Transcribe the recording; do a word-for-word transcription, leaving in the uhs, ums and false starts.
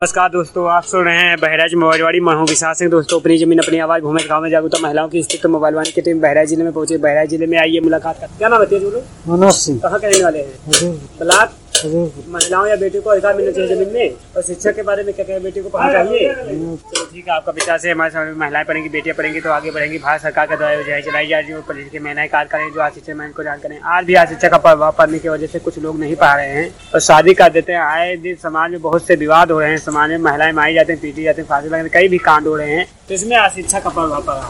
नमस्कार दोस्तों, आप सुन रहे हैं बहराइच मोबाइलवाड़ी। मैं हूं विशाल सिंह। दोस्तों, अपनी जमीन अपनी आवाज भूमि गांव में जागरूकता महिलाओं की स्थिति मोबाइलवाड़ी की टीम बहराइच जिले में पहुंचे। बहराइच जिले में आइए मुलाकात कर। क्या नाम है तेज बोलो? मनोज सिंह। कहाँ के रहने वाले हैं? ब्लॉक। महिलाओं या बेटियों को अधिकार मिलना चाहिए जमीन में, और शिक्षा के बारे में क्या कहें? बेटी को पढ़ना चाहिए। चलो ठीक है, आपका विचार से हमारे सामने महिलाएं पढ़ेंगी, बेटियां पढ़ेंगी तो आगे बढ़ेंगी। भारत सरकार के द्वारा योजनाएं चलाई जा रही है, पुलिस की महिलाएं कार्य करें जो आज शिक्षा में को जान करें। आज भी आज शिक्षा का प्रभाव पड़ने की वजह से कुछ लोग नहीं पढ़ रहे हैं और शादी कर देते हैं। आए दिन समाज में बहुत से विवाद हो रहे हैं, समाज में महिलाएं मारी जाती हैं, पीटी जाती हैं, फांसी लगती है, कई भी कांड हो रहे हैं, तो इसमें आज शिक्षा का प्रभाव पड़ा।